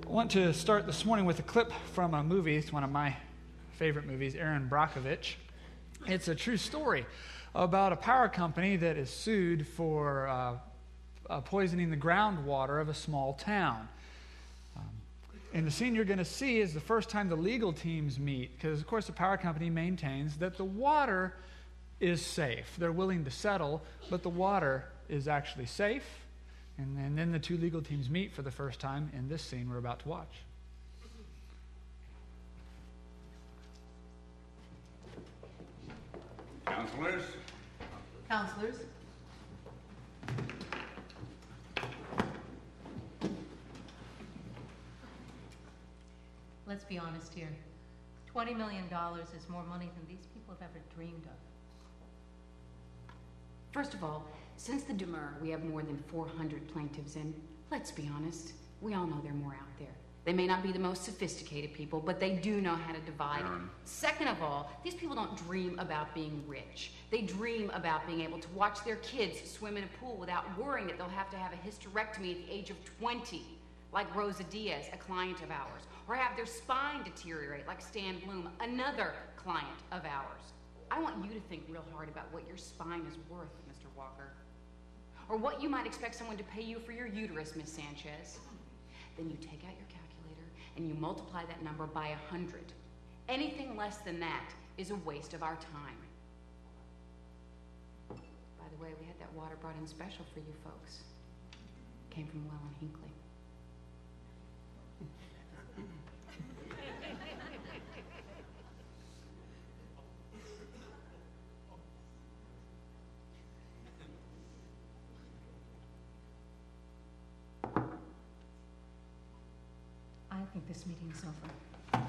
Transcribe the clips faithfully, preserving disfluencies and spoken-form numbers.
I want to start this morning with a clip from a movie. It's one of my favorite movies, Erin Brockovich. It's a true story about a power company that is sued for uh, uh, poisoning the groundwater of a small town. Um, and the scene you're going to see is the first time the legal teams meet, because, of course, the power company maintains that the water is safe. They're willing to settle, but the water is actually safe. And, and then the two legal teams meet for the first time in this scene we're about to watch. Counselors? Counselors? Let's be honest here. twenty million dollars is more money than these people have ever dreamed of. First of all, since the demur, we have more than four hundred plaintiffs, and let's be honest, we all know there are more out there. They may not be the most sophisticated people, but they do know how to divide. Aaron. Second of all, these people don't dream about being rich. They dream about being able to watch their kids swim in a pool without worrying that they'll have to have a hysterectomy at the age of twenty, like Rosa Diaz, a client of ours, or have their spine deteriorate like Stan Bloom, another client of ours. I want you to think real hard about what your spine is worth, Mister Walker. Or what you might expect someone to pay you for your uterus, Miss Sanchez. Then you take out your calculator and you multiply that number by a hundred. Anything less than that is a waste of our time. By the way, we had that water brought in special for you folks. Came from Well and Hinkley. I think this meeting is over.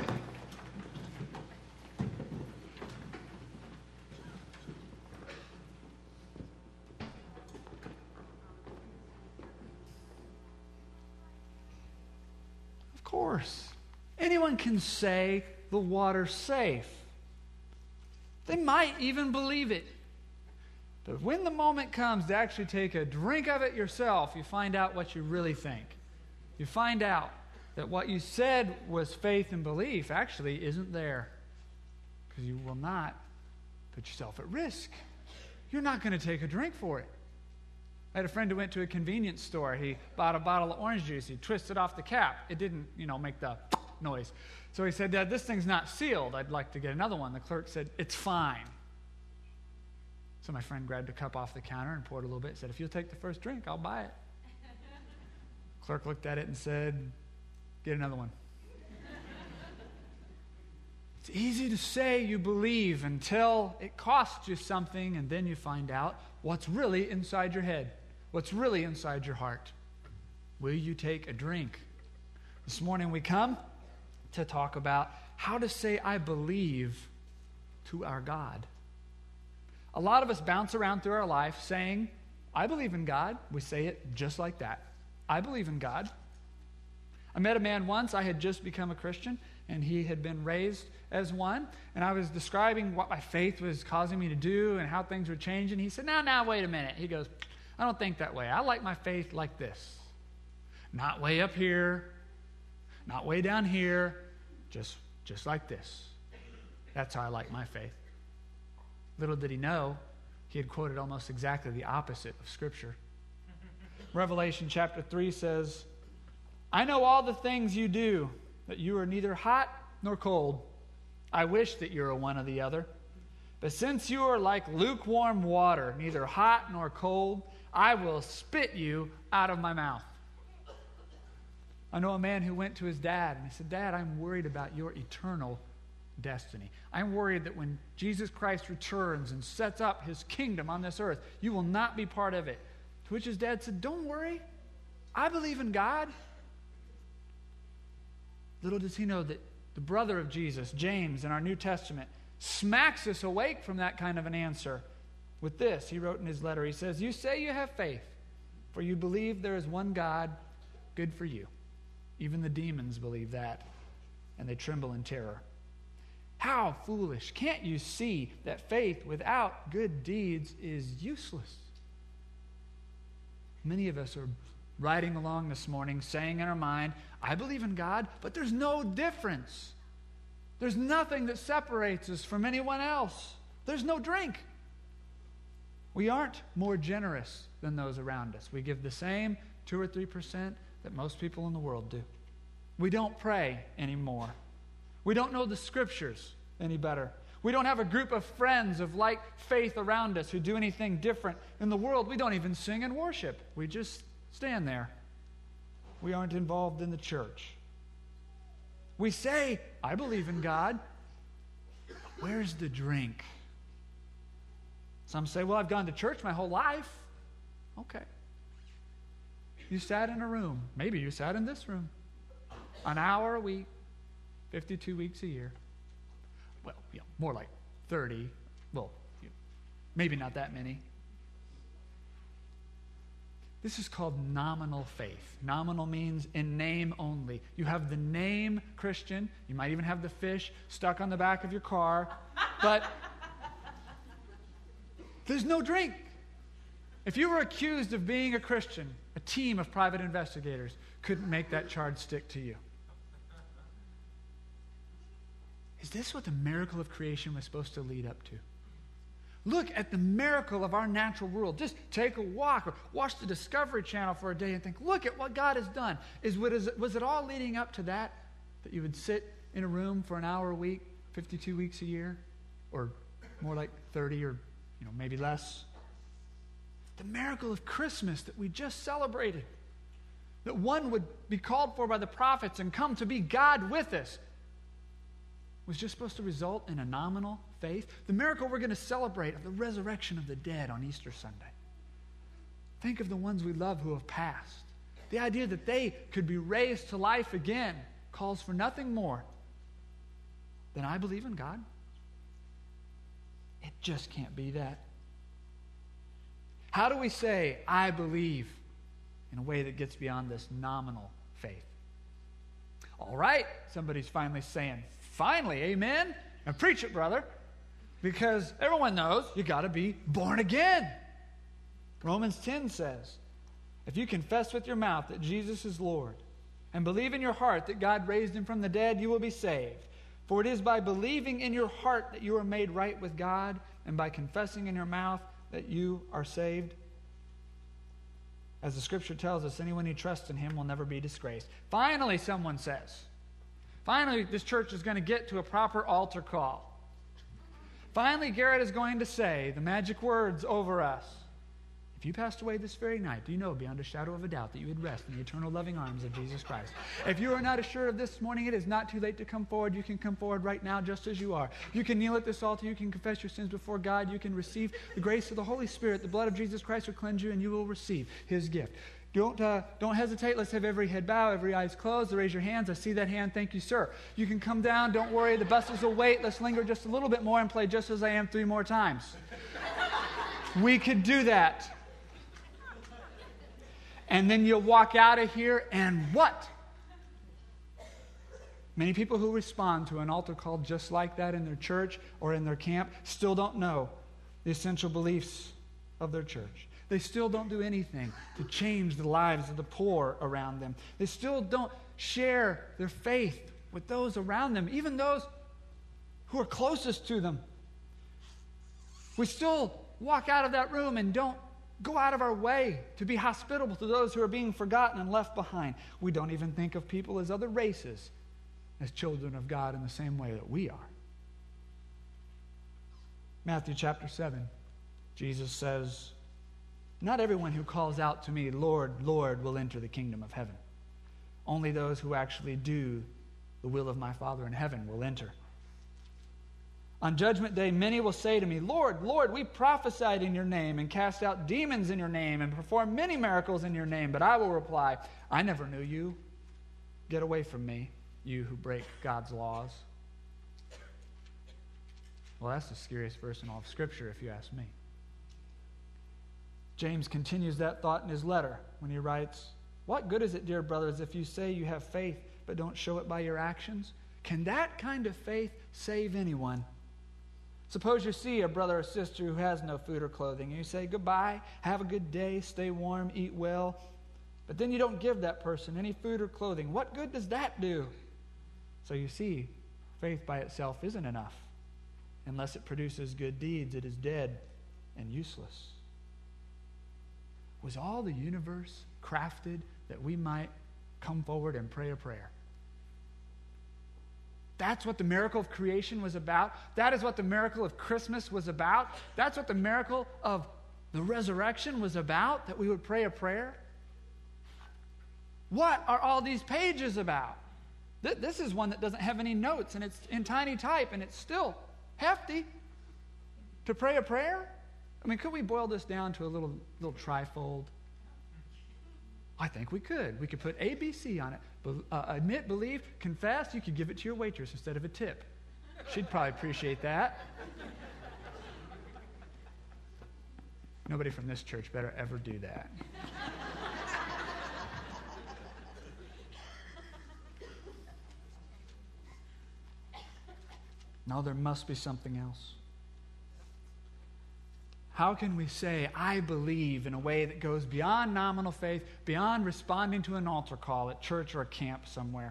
Of course. Anyone can say the water's safe. They might even believe it. But when the moment comes to actually take a drink of it yourself, you find out what you really think. You find out that what you said was faith and belief actually isn't there, because you will not put yourself at risk. You're not going to take a drink for it. I had a friend who went to a convenience store. He bought a bottle of orange juice. He twisted off the cap. It didn't, you know, make the noise. So he said, Dad, this thing's not sealed. I'd like to get another one. The clerk said, it's fine. So my friend grabbed a cup off the counter and poured a little bit and said, if you'll take the first drink, I'll buy it. Clerk looked at it and said, get another one. It's easy to say you believe until it costs you something, and then you find out what's really inside your head, what's really inside your heart. Will you take a drink? This morning we come to talk about how to say I believe to our God. A lot of us bounce around through our life saying, I believe in God. We say it just like that. I believe in God. I met a man once. I had just become a Christian, and he had been raised as one. And I was describing what my faith was causing me to do and how things were changing. He said, now, now, wait a minute. He goes, I don't think that way. I like my faith like this. Not way up here, not way down here, just, just like this. That's how I like my faith. Little did he know, he had quoted almost exactly the opposite of Scripture. Revelation chapter three says, I know all the things you do, that you are neither hot nor cold. I wish that you were one or the other. But since you are like lukewarm water, neither hot nor cold, I will spit you out of my mouth. I know a man who went to his dad and he said, Dad, I'm worried about your eternal destiny. I'm worried that when Jesus Christ returns and sets up his kingdom on this earth, you will not be part of it. To which his dad said, don't worry. I believe in God. Little does he know that the brother of Jesus, James, in our New Testament, smacks us awake from that kind of an answer with this. He wrote in his letter, he says, you say you have faith, for you believe there is one God. Good for you. Even the demons believe that, and they tremble in terror. How foolish. Can't you see that faith without good deeds is useless? Many of us are riding along this morning, saying in our mind, I believe in God, but there's no difference. There's nothing that separates us from anyone else. There's no drink. We aren't more generous than those around us. We give the same two or three percent that most people in the world do. We don't pray anymore. We don't know the scriptures any better. We don't have a group of friends of like faith around us who do anything different. In the world, we don't even sing and worship. We just stand there. We aren't involved in the church. We say, I believe in God. But where's the drink? Some say, well, I've gone to church my whole life. Okay. You sat in a room. Maybe you sat in this room. An hour a week, fifty-two weeks a year. Well, you know, more like thirty. Well, you know, maybe not that many. This is called nominal faith. Nominal means in name only. You have the name Christian. You might even have the fish stuck on the back of your car. But there's no drink. If you were accused of being a Christian, a team of private investigators couldn't make that charge stick to you. Is this what the miracle of creation was supposed to lead up to? Look at the miracle of our natural world. Just take a walk or watch the Discovery Channel for a day and think, look at what God has done. Is, what is, was it all leading up to that? That you would sit in a room for an hour a week, fifty-two weeks a year? Or more like thirty or you know maybe less? The miracle of Christmas that we just celebrated. That one would be called for by the prophets and come to be God with us. Was just supposed to result in a nominal faith. The miracle we're going to celebrate of the resurrection of the dead on Easter Sunday. Think of the ones we love who have passed. The idea that they could be raised to life again calls for nothing more than I believe in God. It just can't be that. How do we say, I believe, in a way that gets beyond this nominal faith? All right, somebody's finally saying, finally, amen? Now preach it, brother. Because everyone knows you got to be born again. Romans ten says, if you confess with your mouth that Jesus is Lord and believe in your heart that God raised him from the dead, you will be saved. For it is by believing in your heart that you are made right with God, and by confessing in your mouth that you are saved. As the scripture tells us, anyone who trusts in him will never be disgraced. Finally, someone says, finally, this church is going to get to a proper altar call. Finally, Garrett is going to say the magic words over us. If you passed away this very night, do you know beyond a shadow of a doubt that you would rest in the eternal loving arms of Jesus Christ? If you are not assured of this morning, it is not too late to come forward. You can come forward right now just as you are. You can kneel at this altar. You can confess your sins before God. You can receive the grace of the Holy Spirit. The blood of Jesus Christ will cleanse you, and you will receive his gift. Don't, uh, don't hesitate. Let's have every head bow, every eyes closed. Raise your hands. I see that hand. Thank you, sir. You can come down. Don't worry. The buses will wait. Let's linger just a little bit more and play Just As I Am three more times. We could do that. And then you'll walk out of here, and what? Many people who respond to an altar call just like that in their church or in their camp still don't know the essential beliefs of their church. They still don't do anything to change the lives of the poor around them. They still don't share their faith with those around them, even those who are closest to them. We still walk out of that room and don't go out of our way to be hospitable to those who are being forgotten and left behind. We don't even think of people as other races, as children of God in the same way that we are. Matthew chapter seven, Jesus says, not everyone who calls out to me, Lord, Lord, will enter the kingdom of heaven. Only those who actually do the will of my Father in heaven will enter. On judgment day, many will say to me, Lord, Lord, we prophesied in your name and cast out demons in your name and performed many miracles in your name. But I will reply, I never knew you. Get away from me, you who break God's laws. Well, that's the scariest verse in all of Scripture, if you ask me. James continues that thought in his letter when he writes, what good is it, dear brothers, if you say you have faith but don't show it by your actions? Can that kind of faith save anyone? Suppose you see a brother or sister who has no food or clothing, and you say, goodbye, have a good day, stay warm, eat well. But then you don't give that person any food or clothing. What good does that do? So you see, faith by itself isn't enough. Unless it produces good deeds, it is dead and useless. Was all the universe crafted that we might come forward and pray a prayer? That's what the miracle of creation was about. That is what the miracle of Christmas was about. That's what the miracle of the resurrection was about, that we would pray a prayer. What are all these pages about? Th- this is one that doesn't have any notes, and it's in tiny type, and it's still hefty. To pray a prayer? I mean, could we boil this down to a little, little trifold? I think we could. We could put A B C on it. Be- uh, admit, believe, confess. You could give it to your waitress instead of a tip. She'd probably appreciate that. Nobody from this church better ever do that. No, there must be something else. How can we say, I believe, in a way that goes beyond nominal faith, beyond responding to an altar call at church or a camp somewhere?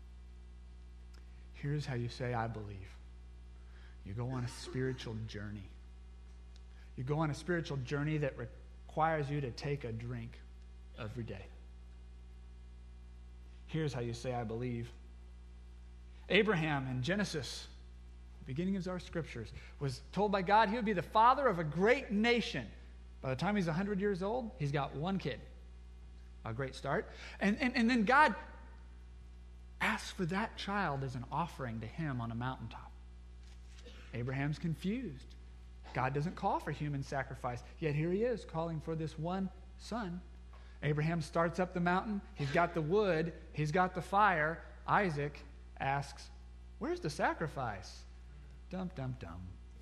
Here's how you say, I believe. You go on a spiritual journey. You go on a spiritual journey that requires you to take a drink every day. Here's how you say, I believe. Abraham in Genesis, beginning of our scriptures, was told by God he would be the father of a great nation. By the time he's one hundred years old, he's got one kid. A great start. And, and, and then God asks for that child as an offering to him on a mountaintop. Abraham's confused. God doesn't call for human sacrifice, yet here he is calling for this one son. Abraham starts up the mountain. He's got the wood. He's got the fire. Isaac asks, where's the sacrifice? Dum, dum, dum.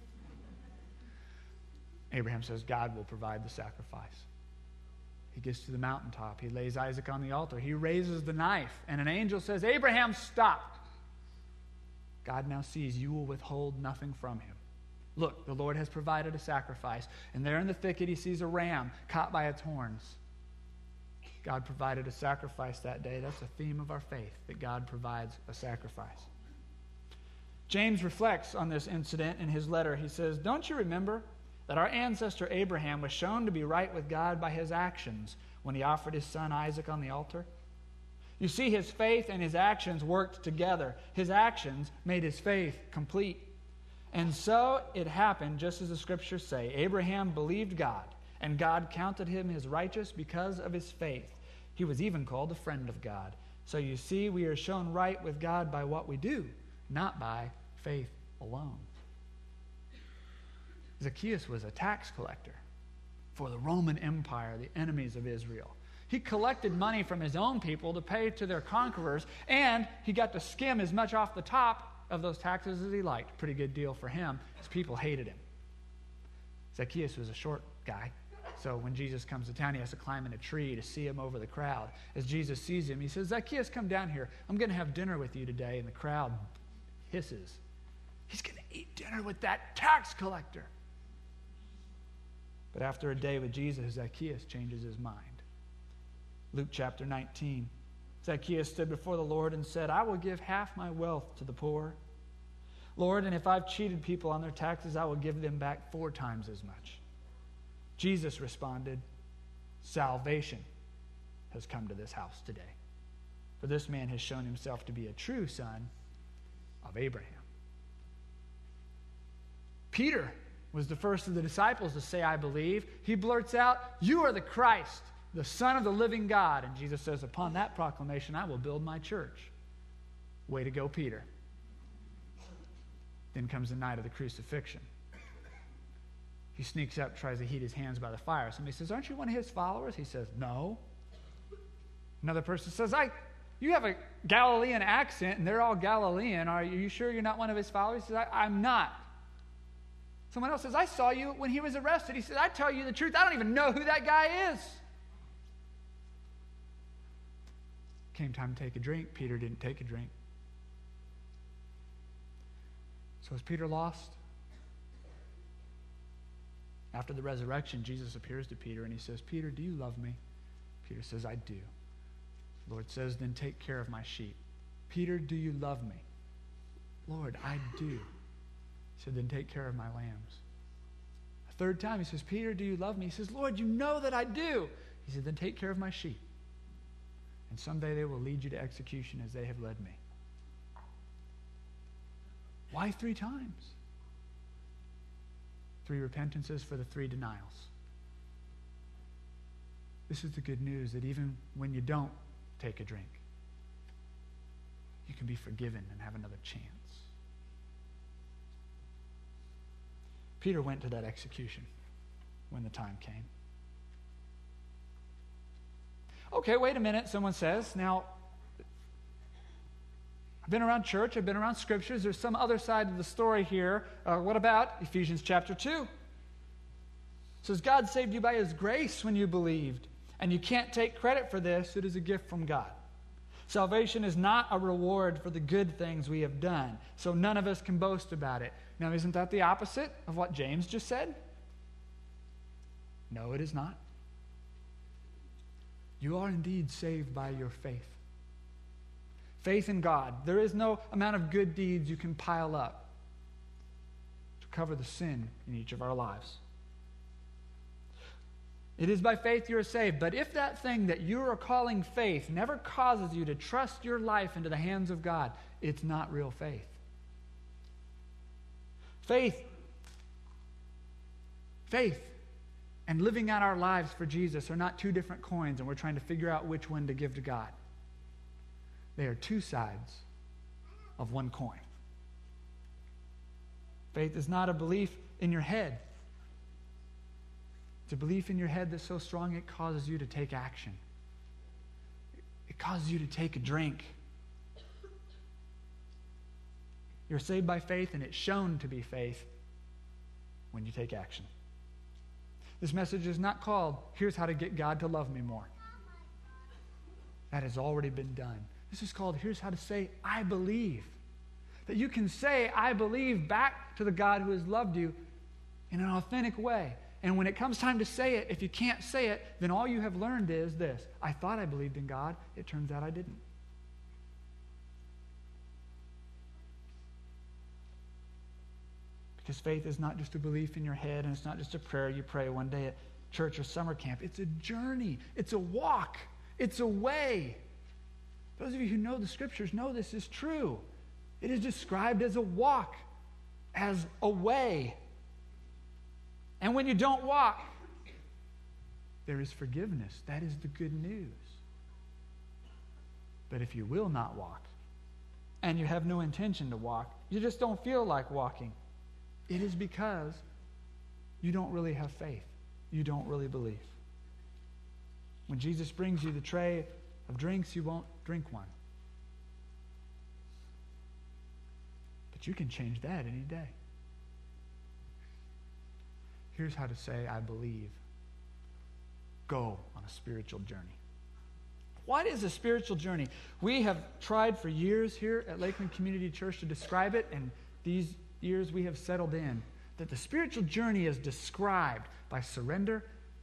Abraham says, God will provide the sacrifice. He gets to the mountaintop. He lays Isaac on the altar. He raises the knife, and an angel says, Abraham, stop. God now sees you will withhold nothing from him. Look, the Lord has provided a sacrifice. And there in the thicket, he sees a ram caught by its horns. God provided a sacrifice that day. That's a theme of our faith, that God provides a sacrifice. James reflects on this incident in his letter. He says, don't you remember that our ancestor Abraham was shown to be right with God by his actions when he offered his son Isaac on the altar? You see, his faith and his actions worked together. His actions made his faith complete. And so it happened, just as the scriptures say. Abraham believed God, and God counted him as righteous because of his faith. He was even called a friend of God. So you see, we are shown right with God by what we do, not by faith alone. Zacchaeus was a tax collector for the Roman Empire, the enemies of Israel. He collected money from his own people to pay to their conquerors, and he got to skim as much off the top of those taxes as he liked. Pretty good deal for him. His people hated him. Zacchaeus was a short guy, so when Jesus comes to town, he has to climb in a tree to see him over the crowd. As Jesus sees him, he says, Zacchaeus, come down here. I'm going to have dinner with you today. And the crowd hisses. He's going to eat dinner with that tax collector. But after a day with Jesus, Zacchaeus changes his mind. Luke chapter nineteen. Zacchaeus stood before the Lord and said, I will give half my wealth to the poor. Lord, and if I've cheated people on their taxes, I will give them back four times as much. Jesus responded, salvation has come to this house today. For this man has shown himself to be a true son of Abraham. Peter was the first of the disciples to say, I believe. He blurts out, you are the Christ, the Son of the living God. And Jesus says, upon that proclamation, I will build my church. Way to go, Peter. Then comes the night of the crucifixion. He sneaks up, tries to heat his hands by the fire. Somebody says, aren't you one of his followers? He says, no. Another person says, I, you have a Galilean accent, and they're all Galilean. Are you sure you're not one of his followers? He says, I, I'm not. Someone else says, I saw you when he was arrested. He says, I tell you the truth, I don't even know who that guy is. Came time to take a drink. Peter didn't take a drink. So is Peter lost? After the resurrection, Jesus appears to Peter and he says, Peter, do you love me? Peter says, I do. The Lord says, then take care of my sheep. Peter, do you love me? Lord, I do. He said, then take care of my lambs. A third time he says, Peter, do you love me? He says, Lord, you know that I do. He said, then take care of my sheep. And someday they will lead you to execution as they have led me. Why three times? Three repentances for the three denials. This is the good news that even when you don't take a drink, you can be forgiven and have another chance. Peter went to that execution when the time came. Okay, wait a minute, someone says. Now, I've been around church, I've been around scriptures, there's some other side of the story here. Uh, what about Ephesians chapter two? It says, God saved you by his grace when you believed, and you can't take credit for this, it is a gift from God. Salvation is not a reward for the good things we have done, so none of us can boast about it. Now, isn't that the opposite of what James just said? No, it is not. You are indeed saved by your faith. Faith in God. There is no amount of good deeds you can pile up to cover the sin in each of our lives. It is by faith you are saved, but if that thing that you are calling faith never causes you to trust your life into the hands of God, it's not real faith. Faith, faith and living out our lives for Jesus are not two different coins, and we're trying to figure out which one to give to God. They are two sides of one coin. Faith is not a belief in your head. It's a belief in your head that's so strong it causes you to take action. It causes you to take a drink. You're saved by faith, and it's shown to be faith when you take action. This message is not called, here's how to get God to love me more. That has already been done. This is called, here's how to say, I believe. That you can say, I believe back to the God who has loved you in an authentic way. And when it comes time to say it, if you can't say it, then all you have learned is this. I thought I believed in God. It turns out I didn't. Because faith is not just a belief in your head, and it's not just a prayer you pray one day at church or summer camp. It's a journey. It's a walk. It's a way. Those of you who know the scriptures know this is true. It is described as a walk, as a way. And when you don't walk, there is forgiveness. That is the good news. But if you will not walk, and you have no intention to walk, you just don't feel like walking, it is because you don't really have faith. You don't really believe. When Jesus brings you the tray of drinks, you won't drink one. But you can change that any day. Here's how to say, I believe. Go on a spiritual journey. What is a spiritual journey? We have tried for years here at Lakeland Community Church to describe it, and these years we have settled in that the spiritual journey is described by surrender,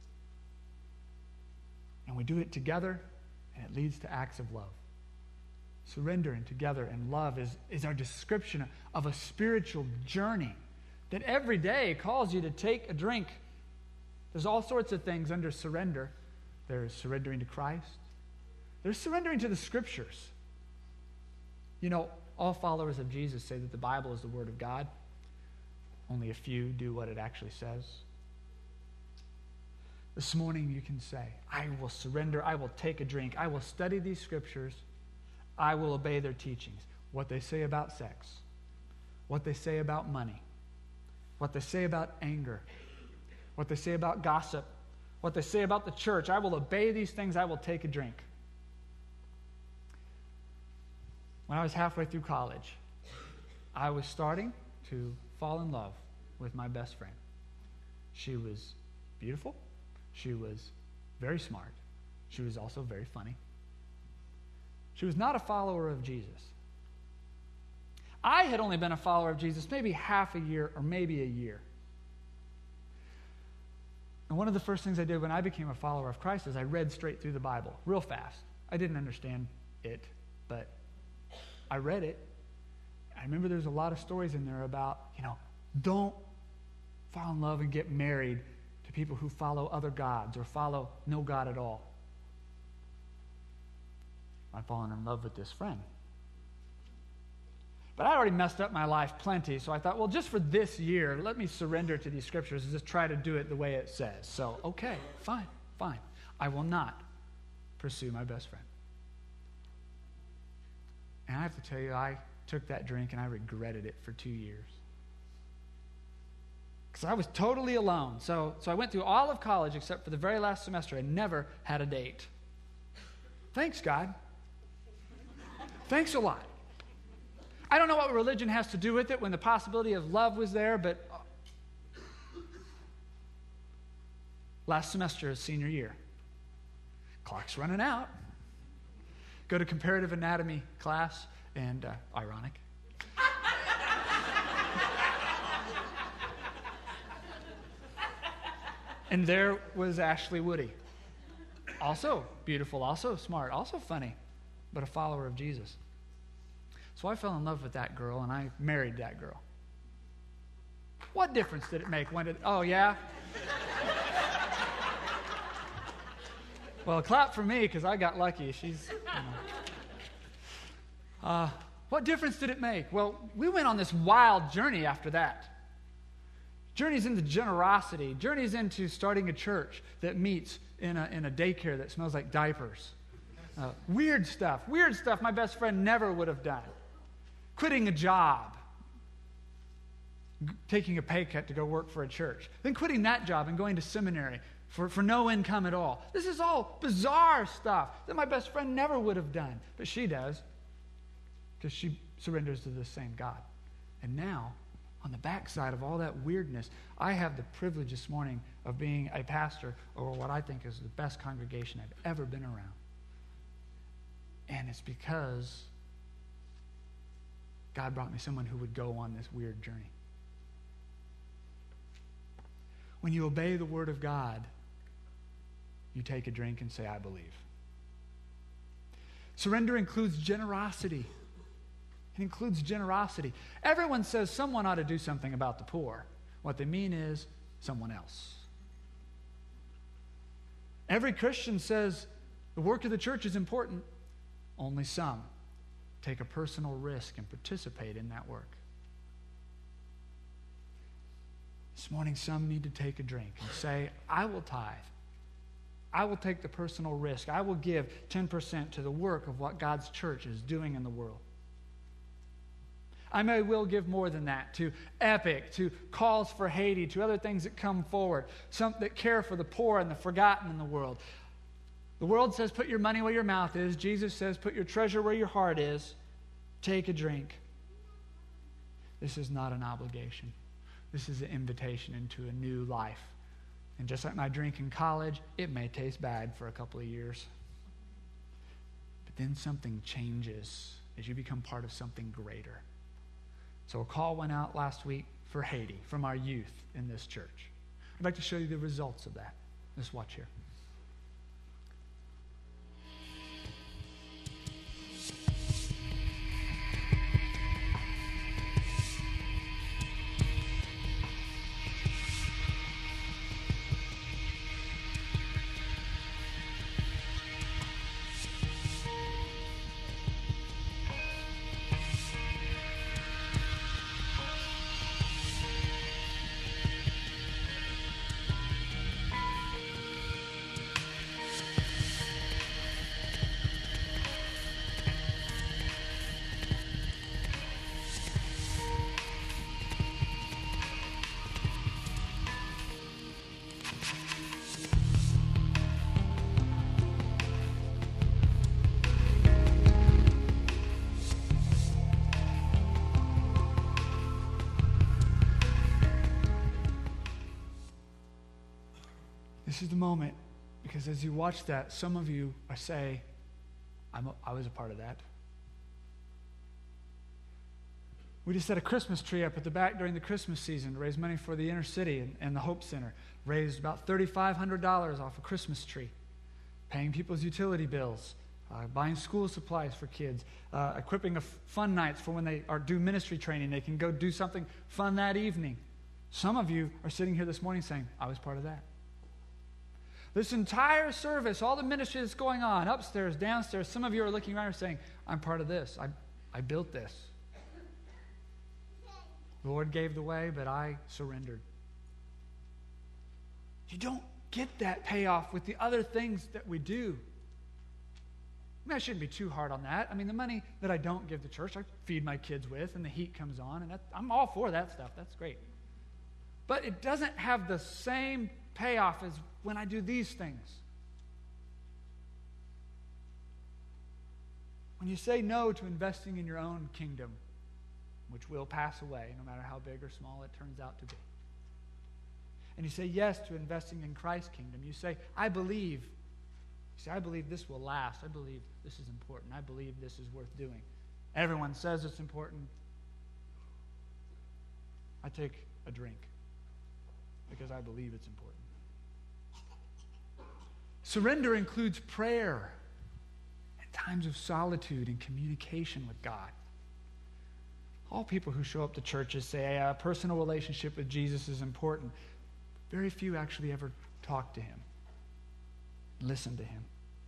and we do it together, and it leads to acts of love. Surrender and together and love is, is our description of a spiritual journey that every day calls you to take a drink. There's all sorts of things under surrender. There's surrendering to Christ. There's surrendering to the Scriptures. You know, all followers of Jesus say that the Bible is the Word of God. Only a few do what it actually says. This morning you can say, I will surrender, I will take a drink, I will study these Scriptures, I will obey their teachings. What they say about sex, what they say about money, what they say about anger, what they say about gossip, what they say about the church. I will obey these things, I will take a drink. When I was halfway through college, I was starting to fall in love with my best friend. She was beautiful. She was very smart. She was also very funny. She was not a follower of Jesus. I had only been a follower of Jesus maybe half a year or maybe a year. And one of the first things I did when I became a follower of Christ is I read straight through the Bible, real fast. I didn't understand it, but I read it. I remember there's a lot of stories in there about, you know, don't fall in love and get married to people who follow other gods or follow no God at all. I've fallen in love with this friend. But I already messed up my life plenty, so I thought, well, just for this year, let me surrender to these scriptures and just try to do it the way it says. So, okay, fine, fine. I will not pursue my best friend. And I have to tell you, I took that drink and I regretted it for two years. Because I was totally alone. So, so I went through all of college except for the very last semester and never had a date. Thanks, God. Thanks a lot. I don't know what religion has to do with it when the possibility of love was there, but last semester is senior year. Clock's running out. Go to comparative anatomy class, and uh, ironic. And there was Ashley Woody. Also beautiful, also smart, also funny, but a follower of Jesus. So I fell in love with that girl, and I married that girl. What difference did it make? When did, oh, yeah? Well, clap for me, because I got lucky. She's, you know. Uh, what difference did it make? Well, we went on this wild journey after that. Journeys into generosity. Journeys into starting a church that meets in a, in a daycare that smells like diapers. Uh, weird stuff. Weird stuff my best friend never would have done. Quitting a job. G- taking a pay cut to go work for a church. Then quitting that job and going to seminary for, for no income at all. This is all bizarre stuff that my best friend never would have done. But she does. Because she surrenders to the same God. And now, on the backside of all that weirdness, I have the privilege this morning of being a pastor over what I think is the best congregation I've ever been around. And it's because God brought me someone who would go on this weird journey. When you obey the word of God, you take a drink and say, I believe. Surrender includes generosity. It includes generosity. Everyone says someone ought to do something about the poor. What they mean is someone else. Every Christian says the work of the church is important. Only some take a personal risk and participate in that work. This morning, some need to take a drink and say, I will tithe. I will take the personal risk. I will give ten percent to the work of what God's church is doing in the world. I may will give more than that to Epic, to Calls for Haiti, to other things that come forward, some that care for the poor and the forgotten in the world. The world says put your money where your mouth is. Jesus says put your treasure where your heart is. Take a drink. This is not an obligation. This is an invitation into a new life. And just like my drink in college, it may taste bad for a couple of years. But then something changes as you become part of something greater. So a call went out last week for Haiti from our youth in this church. I'd like to show you the results of that. Let's watch here. This is the moment, because as you watch that, some of you are say, I'm a, I was a part of that. We just set a Christmas tree up at the back during the Christmas season to raise money for the inner city and, and the Hope Center. Raised about three thousand five hundred dollars off a Christmas tree. Paying people's utility bills. Uh, buying school supplies for kids. Uh, equipping a f- fun nights for when they are do ministry training. They can go do something fun that evening. Some of you are sitting here this morning saying, I was part of that. This entire service, all the ministry that's going on, upstairs, downstairs, some of you are looking around and saying, I'm part of this. I, I built this. The Lord gave the way, but I surrendered. You don't get that payoff with the other things that we do. I mean, I shouldn't be too hard on that. I mean, the money that I don't give the church, I feed my kids with, and the heat comes on, and that, I'm all for that stuff. That's great. But it doesn't have the same payoff as when I do these things. When you say no to investing in your own kingdom, which will pass away no matter how big or small it turns out to be. And you say yes to investing in Christ's kingdom. You say, I believe. You say, I believe this will last. I believe this is important. I believe this is worth doing. Everyone says it's important. I take a drink because I believe it's important. Surrender includes prayer and times of solitude and communication with God. All people who show up to churches say a personal relationship with Jesus is important. Very few actually ever talk to him, listen to him.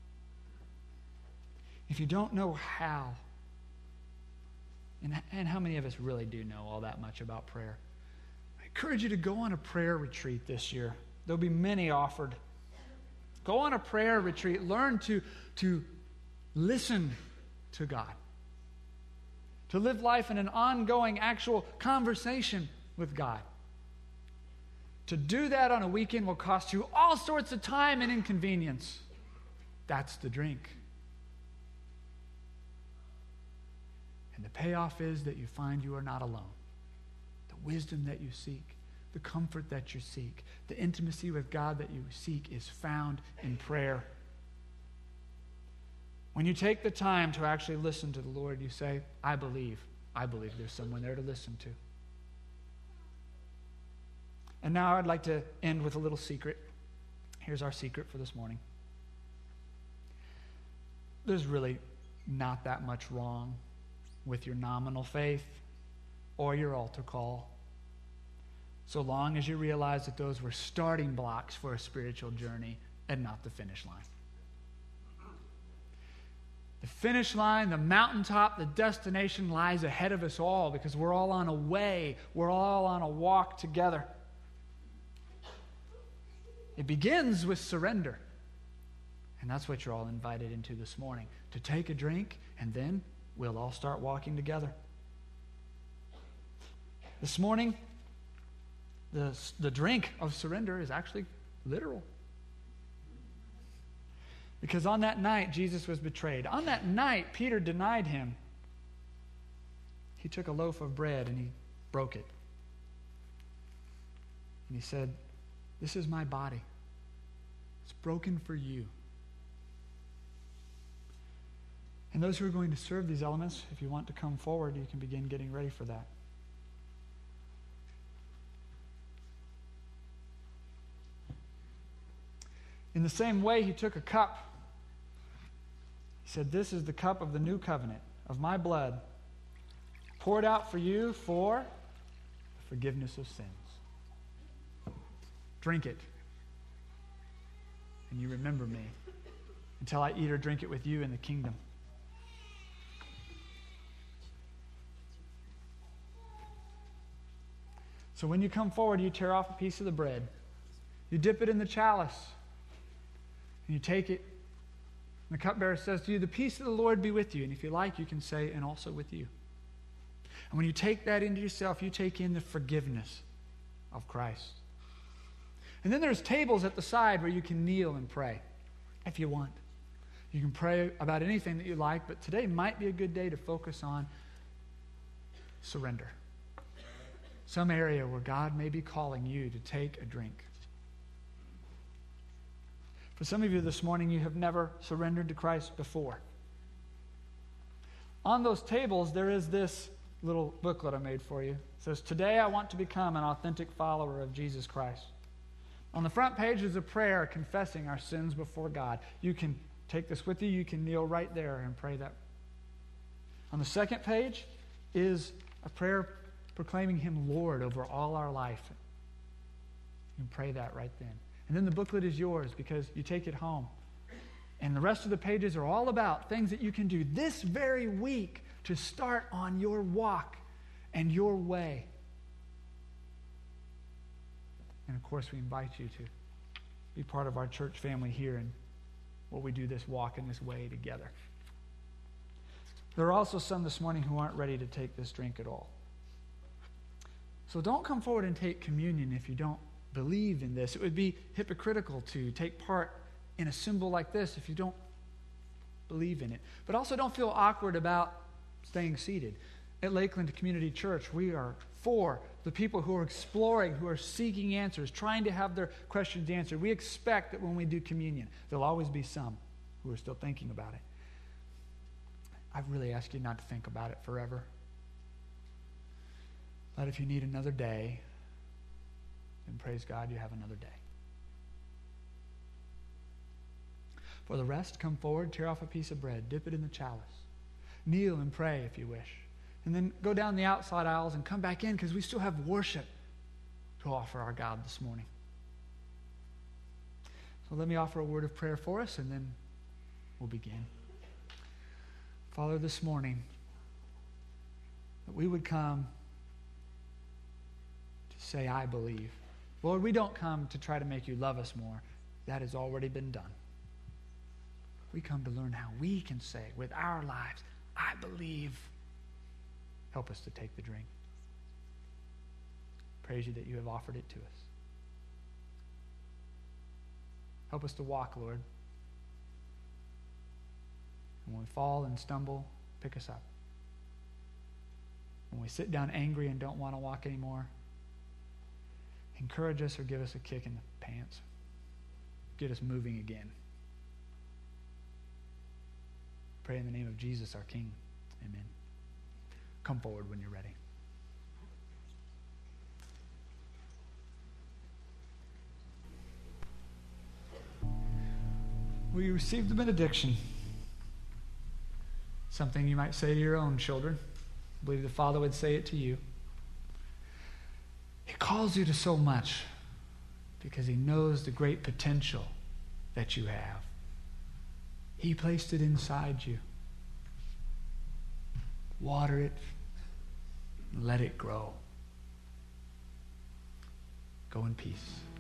If you don't know how, and, and how many of us really do know all that much about prayer, I encourage you to go on a prayer retreat this year. There'll be many offered. Go on a prayer retreat. Learn to, to listen to God. To live life in an ongoing, actual conversation with God. To do that on a weekend will cost you all sorts of time and inconvenience. That's the drink. And the payoff is that you find you are not alone. The wisdom that you seek, the comfort that you seek, the intimacy with God that you seek is found in prayer. When you take the time to actually listen to the Lord, you say, I believe. I believe there's someone there to listen to. And now I'd like to end with a little secret. Here's our secret for this morning. There's really not that much wrong with your nominal faith or your altar call, so long as you realize that those were starting blocks for a spiritual journey and not the finish line. The finish line, the mountaintop, the destination lies ahead of us all because we're all on a way. We're all on a walk together. It begins with surrender. And that's what you're all invited into this morning, to take a drink, and then we'll all start walking together. This morning, the, the drink of surrender is actually literal. Because on that night, Jesus was betrayed. On that night, Peter denied him. He took a loaf of bread and he broke it. And he said, this is my body. It's broken for you. And those who are going to serve these elements, if you want to come forward, you can begin getting ready for that. In the same way, he took a cup. He said, this is the cup of the new covenant, of my blood, poured out for you for the forgiveness of sins. Drink it, and you remember me until I eat or drink it with you in the kingdom. So when you come forward, you tear off a piece of the bread. You dip it in the chalice. And you take it. And the cupbearer says to you, the peace of the Lord be with you. And if you like, you can say, and also with you. And when you take that into yourself, you take in the forgiveness of Christ. And then there's tables at the side where you can kneel and pray if you want. You can pray about anything that you like, but today might be a good day to focus on surrender. Some area where God may be calling you to take a drink. For some of you this morning, you have never surrendered to Christ before. On those tables, there is this little booklet I made for you. It says, "Today I want to become an authentic follower of Jesus Christ." On the front page is a prayer confessing our sins before God. You can take this with you. You can kneel right there and pray that. On the second page is a prayer proclaiming Him Lord over all our life. You can pray that right then. And then the booklet is yours because you take it home. And the rest of the pages are all about things that you can do this very week to start on your walk and your way. And of course, we invite you to be part of our church family here and while we do this walk in this way together. There are also some this morning who aren't ready to take this drink at all. So don't come forward and take communion if you don't believe in this. It would be hypocritical to take part in a symbol like this if you don't believe in it. But also don't feel awkward about staying seated. At Lakeland Community Church, we are for the people who are exploring, who are seeking answers, trying to have their questions answered. We expect that when we do communion, there'll always be some who are still thinking about it. I really ask you not to think about it forever. But if you need another day, then praise God, you have another day. For the rest, come forward, tear off a piece of bread, dip it in the chalice. Kneel and pray if you wish. And then go down the outside aisles and come back in because we still have worship to offer our God this morning. So let me offer a word of prayer for us and then we'll begin. Father, this morning, that we would come to say, I believe. Lord, we don't come to try to make you love us more. That has already been done. We come to learn how we can say with our lives, I believe. Help us to take the drink. Praise you that you have offered it to us. Help us to walk, Lord. And when we fall and stumble, pick us up. When we sit down angry and don't want to walk anymore, encourage us or give us a kick in the pants. Get us moving again. Pray in the name of Jesus, our King. Amen. Come forward when you're ready. We received the benediction. Something you might say to your own children. I believe the Father would say it to you. He calls you to so much because He knows the great potential that you have. He placed it inside you. Water it. Let it grow. Go in peace.